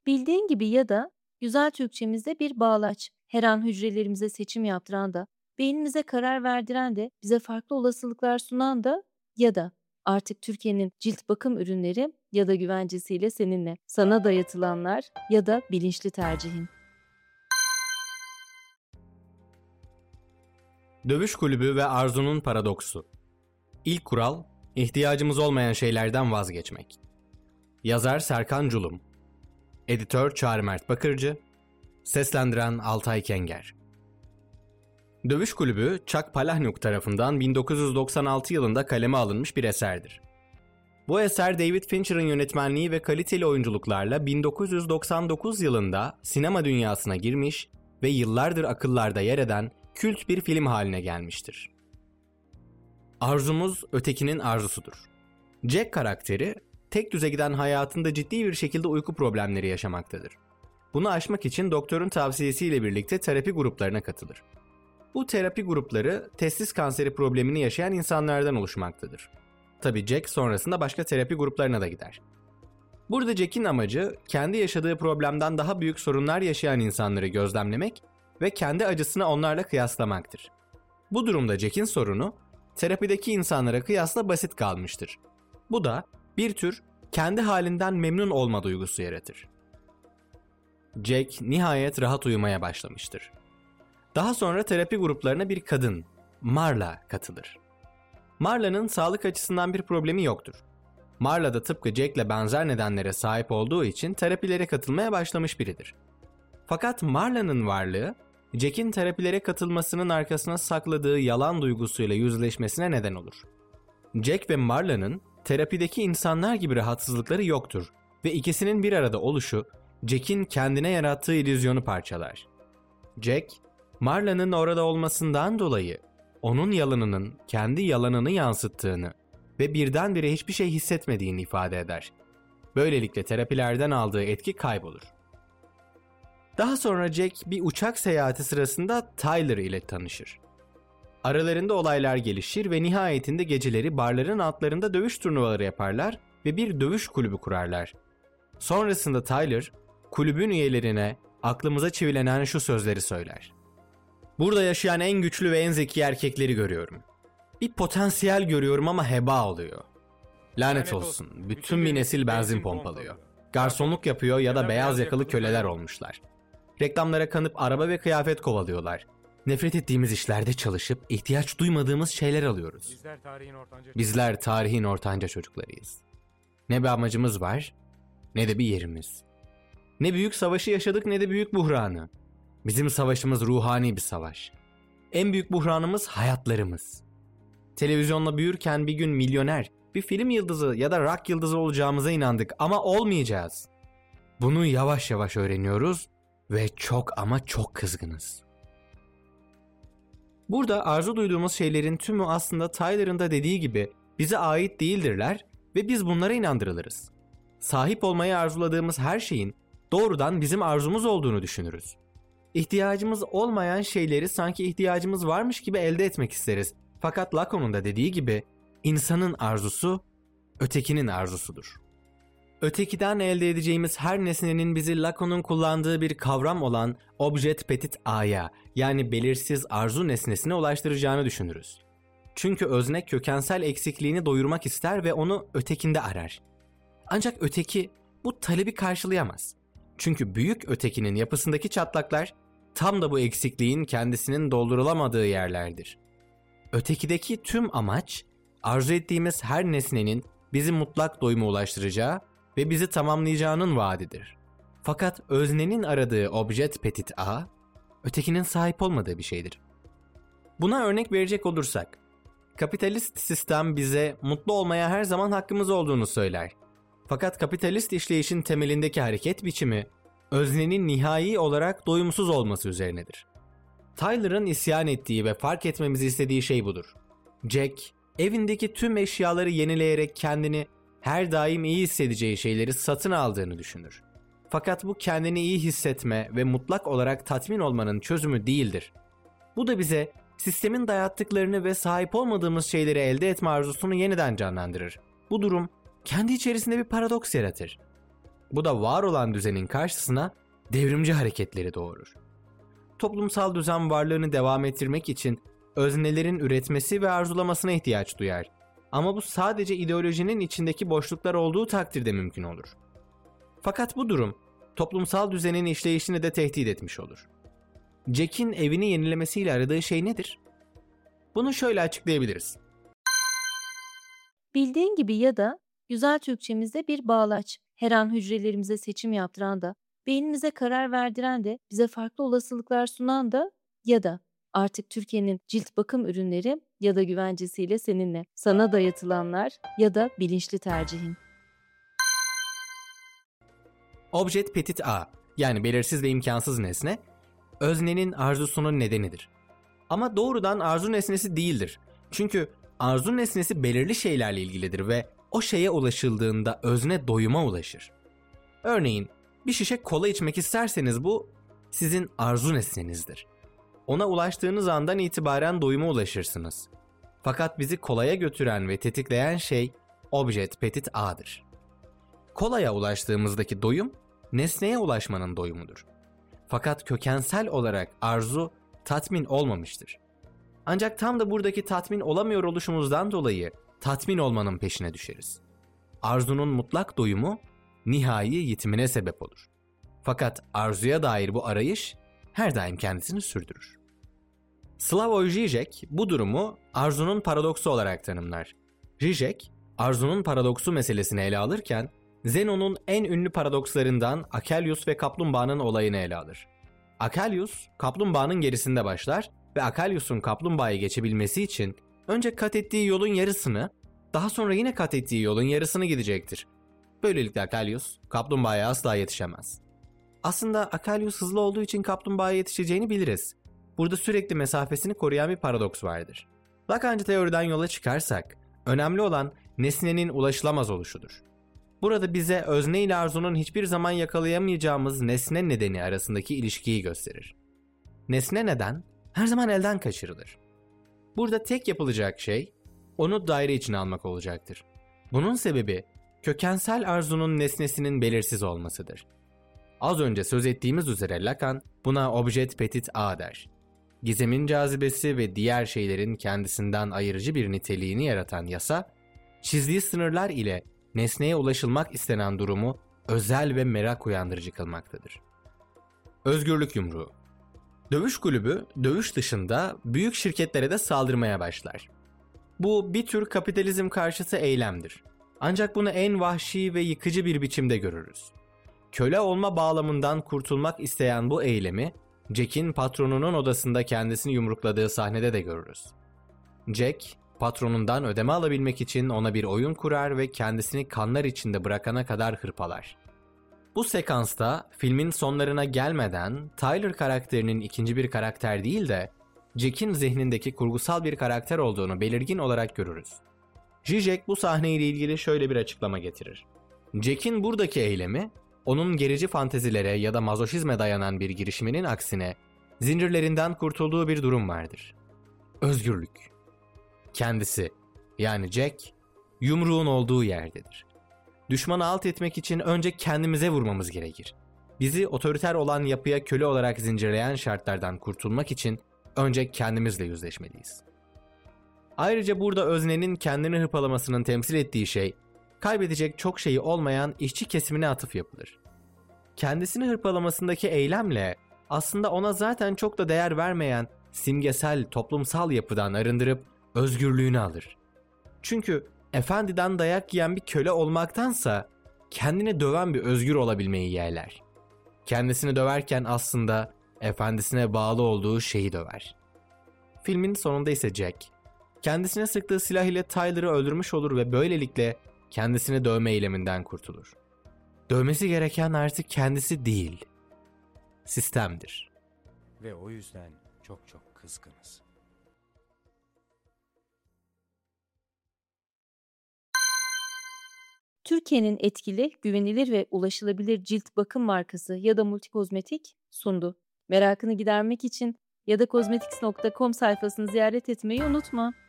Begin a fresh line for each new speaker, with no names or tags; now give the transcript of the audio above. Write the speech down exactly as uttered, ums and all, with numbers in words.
Bildiğin gibi ya da güzel Türkçemizde bir bağlaç. Her an hücrelerimize seçim yaptıran da, beynimize karar verdiren de, bize farklı olasılıklar sunan da ya da artık Türkiye'nin cilt bakım ürünleri ya da güvencesiyle seninle. Sana dayatılanlar ya da bilinçli tercihin.
Dövüş kulübü ve Arzu'nun paradoksu. İlk kural, ihtiyacımız olmayan şeylerden vazgeçmek. Yazar Serkan Culum. Editör Çağrı Mert Bakırcı. Seslendiren Altay Kenger. Dövüş kulübü, Chuck Palahniuk tarafından bin dokuz yüz doksan altı yılında kaleme alınmış bir eserdir. Bu eser David Fincher'ın yönetmenliği ve kaliteli oyunculuklarla bin dokuz yüz doksan dokuz yılında sinema dünyasına girmiş ve yıllardır akıllarda yer eden kült bir film haline gelmiştir. Arzumuz ötekinin arzusudur. Jack karakteri, tek düze giden hayatında ciddi bir şekilde uyku problemleri yaşamaktadır. Bunu aşmak için doktorun tavsiyesiyle birlikte terapi gruplarına katılır. Bu terapi grupları testis kanseri problemini yaşayan insanlardan oluşmaktadır. Tabii Jack sonrasında başka terapi gruplarına da gider. Burada Jack'in amacı kendi yaşadığı problemden daha büyük sorunlar yaşayan insanları gözlemlemek ve kendi acısını onlarla kıyaslamaktır. Bu durumda Jack'in sorunu terapideki insanlara kıyasla basit kalmıştır. Bu da bir tür kendi halinden memnun olma duygusu yaratır. Jack nihayet rahat uyumaya başlamıştır. Daha sonra terapi gruplarına bir kadın, Marla, katılır. Marla'nın sağlık açısından bir problemi yoktur. Marla da tıpkı Jack'le benzer nedenlere sahip olduğu için terapilere katılmaya başlamış biridir. Fakat Marla'nın varlığı, Jack'in terapilere katılmasının arkasına sakladığı yalan duygusuyla yüzleşmesine neden olur. Jack ve Marla'nın terapideki insanlar gibi rahatsızlıkları yoktur ve ikisinin bir arada oluşu Jack'in kendine yarattığı illüzyonu parçalar. Jack, Marla'nın orada olmasından dolayı onun yalanının kendi yalanını yansıttığını ve birdenbire hiçbir şey hissetmediğini ifade eder. Böylelikle terapilerden aldığı etki kaybolur. Daha sonra Jack bir uçak seyahati sırasında Tyler ile tanışır. Aralarında olaylar gelişir ve nihayetinde geceleri barların altlarında dövüş turnuvaları yaparlar ve bir dövüş kulübü kurarlar. Sonrasında Tyler, kulübün üyelerine aklımıza çivilenen şu sözleri söyler. Burada yaşayan en güçlü ve en zeki erkekleri görüyorum. Bir potansiyel görüyorum ama heba oluyor. Lanet olsun, bütün bir nesil benzin pompalıyor. Garsonluk yapıyor ya da beyaz yakalı köleler olmuşlar. Reklamlara kanıp araba ve kıyafet kovalıyorlar. Nefret ettiğimiz işlerde çalışıp ihtiyaç duymadığımız şeyler alıyoruz.
Bizler tarihin ortanca,
Bizler tarihin ortanca çocuklarıyız. Ne bir amacımız var, ne de bir yerimiz. Ne büyük savaşı yaşadık ne de büyük buhranı. Bizim savaşımız ruhani bir savaş. En büyük buhranımız hayatlarımız. Televizyonla büyürken bir gün milyoner, bir film yıldızı ya da rock yıldızı olacağımıza inandık ama olmayacağız. Bunu yavaş yavaş öğreniyoruz ve çok ama çok kızgınız. Burada arzu duyduğumuz şeylerin tümü aslında Tyler'ın da dediği gibi bize ait değildirler ve biz bunlara inandırılırız. Sahip olmayı arzuladığımız her şeyin doğrudan bizim arzumuz olduğunu düşünürüz. İhtiyacımız olmayan şeyleri sanki ihtiyacımız varmış gibi elde etmek isteriz. Fakat Lacan'ın da dediği gibi insanın arzusu ötekinin arzusudur. Ötekiden elde edeceğimiz her nesnenin bizi Lacan'ın kullandığı bir kavram olan objet petit a'ya yani belirsiz arzu nesnesine ulaştıracağını düşünürüz. Çünkü özne kökensel eksikliğini doyurmak ister ve onu ötekinde arar. Ancak öteki bu talebi karşılayamaz. Çünkü büyük ötekinin yapısındaki çatlaklar tam da bu eksikliğin kendisinin doldurulamadığı yerlerdir. Ötekideki tüm amaç arzu ettiğimiz her nesnenin bizi mutlak doyuma ulaştıracağı ve bizi tamamlayacağının vaadidir. Fakat öznenin aradığı objet petit a, ötekinin sahip olmadığı bir şeydir. Buna örnek verecek olursak, kapitalist sistem bize mutlu olmaya her zaman hakkımız olduğunu söyler. Fakat kapitalist işleyişin temelindeki hareket biçimi, öznenin nihai olarak doyumsuz olması üzerinedir. Tyler'ın isyan ettiği ve fark etmemizi istediği şey budur. Jack, evindeki tüm eşyaları yenileyerek kendini her daim iyi hissedeceği şeyleri satın aldığını düşünür. Fakat bu kendini iyi hissetme ve mutlak olarak tatmin olmanın çözümü değildir. Bu da bize sistemin dayattıklarını ve sahip olmadığımız şeyleri elde etme arzusunu yeniden canlandırır. Bu durum kendi içerisinde bir paradoks yaratır. Bu da var olan düzenin karşısına devrimci hareketleri doğurur. Toplumsal düzen varlığını devam ettirmek için öznelerin üretmesi ve arzulamasına ihtiyaç duyar. Ama bu sadece ideolojinin içindeki boşluklar olduğu takdirde mümkün olur. Fakat bu durum toplumsal düzenin işleyişini de tehdit etmiş olur. Jack'in evini yenilemesiyle aradığı şey nedir? Bunu şöyle açıklayabiliriz.
Bildiğin gibi ya da güzel Türkçemizde bir bağlaç, her an hücrelerimize seçim yaptıran da, beynimize karar verdiren de, bize farklı olasılıklar sunan da ya da artık Türkiye'nin cilt bakım ürünleri ya da güvencesiyle seninle, sana dayatılanlar ya da bilinçli tercihin.
Objet petit a, yani belirsiz ve imkansız nesne, öznenin arzusunun nedenidir. Ama doğrudan arzu nesnesi değildir. Çünkü arzu nesnesi belirli şeylerle ilgilidir ve o şeye ulaşıldığında özne doyuma ulaşır. Örneğin bir şişe kola içmek isterseniz bu sizin arzu nesnenizdir. Ona ulaştığınız andan itibaren doyuma ulaşırsınız. Fakat bizi kolaya götüren ve tetikleyen şey objet petit a'dır. Kolaya ulaştığımızdaki doyum, nesneye ulaşmanın doyumudur. Fakat kökensel olarak arzu tatmin olmamıştır. Ancak tam da buradaki tatmin olamıyor oluşumuzdan dolayı tatmin olmanın peşine düşeriz. Arzunun mutlak doyumu nihai yitimine sebep olur. Fakat arzuya dair bu arayış her daim kendisini sürdürür. Slavoj Žižek bu durumu arzunun paradoksu olarak tanımlar. Žižek, arzunun paradoksu meselesini ele alırken Zenon'un en ünlü paradokslarından Achilles ve kaplumbağanın olayını ele alır. Achilles, kaplumbağanın gerisinde başlar ve Achilles'un kaplumbağayı geçebilmesi için önce kat ettiği yolun yarısını, daha sonra yine kat ettiği yolun yarısını gidecektir. Böylelikle Achilles, kaplumbağaya asla yetişemez. Aslında Achilles hızlı olduğu için kaplumbağaya yetişeceğini biliriz. Burada sürekli mesafesini koruyan bir paradoks vardır. Lakancı teoriden yola çıkarsak, önemli olan nesnenin ulaşılamaz oluşudur. Burada bize özne ile arzunun hiçbir zaman yakalayamayacağımız nesne nedeni arasındaki ilişkiyi gösterir. Nesne neden her zaman elden kaçırılır. Burada tek yapılacak şey onu daire içine almak olacaktır. Bunun sebebi kökensel arzunun nesnesinin belirsiz olmasıdır. Az önce söz ettiğimiz üzere Lacan buna objet petit a der. Gizemin cazibesi ve diğer şeylerin kendisinden ayırıcı bir niteliğini yaratan yasa, çizdiği sınırlar ile nesneye ulaşılmak istenen durumu özel ve merak uyandırıcı kılmaktadır. Özgürlük yumruğu. Dövüş kulübü dövüş dışında büyük şirketlere de saldırmaya başlar. Bu bir tür kapitalizm karşıtı eylemdir. Ancak bunu en vahşi ve yıkıcı bir biçimde görürüz. Köle olma bağlamından kurtulmak isteyen bu eylemi Jack'in patronunun odasında kendisini yumrukladığı sahnede de görürüz. Jack, patronundan ödeme alabilmek için ona bir oyun kurar ve kendisini kanlar içinde bırakana kadar hırpalar. Bu sekansta filmin sonlarına gelmeden Tyler karakterinin ikinci bir karakter değil de Jack'in zihnindeki kurgusal bir karakter olduğunu belirgin olarak görürüz. Žižek bu sahneyle ilgili şöyle bir açıklama getirir. Jack'in buradaki eylemi, onun gerici fantezilere ya da mazoşizme dayanan bir girişiminin aksine zincirlerinden kurtulduğu bir durum vardır. Özgürlük. Kendisi, yani Jack, yumruğun olduğu yerdedir. Düşmanı alt etmek için önce kendimize vurmamız gerekir. Bizi otoriter olan yapıya köle olarak zincirleyen şartlardan kurtulmak için önce kendimizle yüzleşmeliyiz. Ayrıca burada öznenin kendini hırpalamasının temsil ettiği şey, kaybedecek çok şeyi olmayan işçi kesimine atıf yapılır. Kendisini hırpalamasındaki eylemle aslında ona zaten çok da değer vermeyen simgesel toplumsal yapıdan arındırıp özgürlüğünü alır. Çünkü efendiden dayak yiyen bir köle olmaktansa kendini döven bir özgür olabilmeyi yeğler. Kendisini döverken aslında efendisine bağlı olduğu şeyi döver. Filmin sonunda ise Jack, kendisine sıktığı silah ile Tyler'ı öldürmüş olur ve böylelikle kendisini dövme eyleminden kurtulur. Dövmesi gereken artık kendisi değil, sistemdir.
Ve o yüzden çok çok kızgınız.
Türkiye'nin etkili, güvenilir ve ulaşılabilir cilt bakım markası ya da Multikozmetik sundu. Merakını gidermek için ya da kozmetiks nokta com sayfasını ziyaret etmeyi unutma.